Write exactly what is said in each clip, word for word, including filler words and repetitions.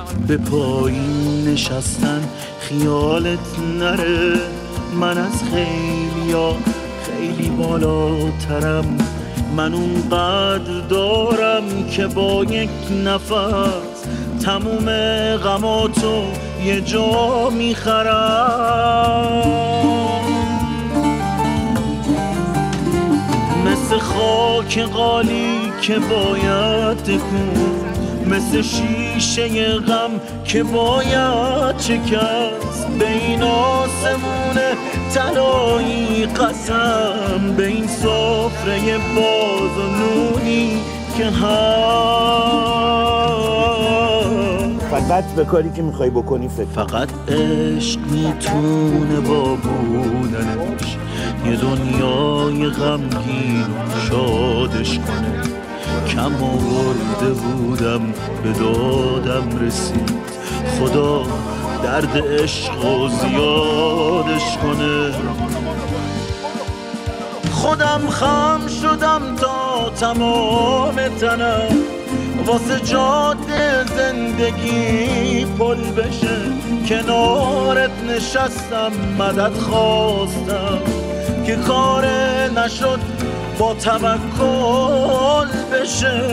به پایین نشستن خیالت نره، من از خیلیا خیلی بالاترم، من اونقدر دارم که با یک نفس تموم غماتو یه جا میخرم. مثل خاک قالی که باید تکون، مثل شیشه غم که باید شکست، به این آسمون طلایی قسم، به این سفره باز و نونی که هم فقط به کاری که میخوای بکنی فکر. فقط عشق میتونه با بودنش یه دنیای غمگین شادش کنه. کم آورده بودم به دادم رسید، خدا درد عشق و زیادش کنه. خودم خم شدم تا تمام تنم واسه جاده زندگی پل بشه، کنارت نشستم مدد خواستم که کار نشد با توکل بشه.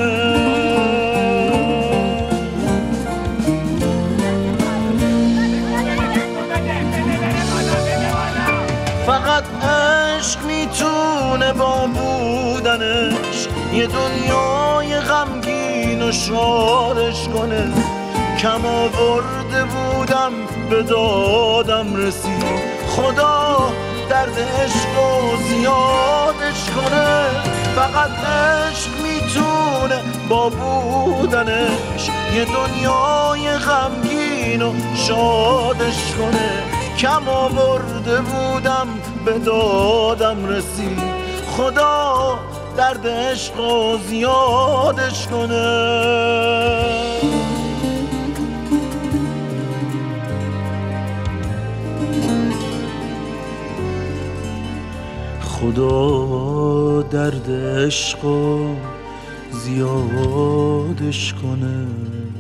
فقط عشق میتونه با بودنش یه دنیای غمگین و شادش کنه. کم آورده بودم به دادم رسید، خدا درد عشق و زیادش کنه. فقط عشق میتونه با بودنش یه دنیای غمگین و شادش کنه. کم آورده بودم به دادم رسید، خدا درد عشق و زیادش کنه. خدا درد عشق و زیادش کنه.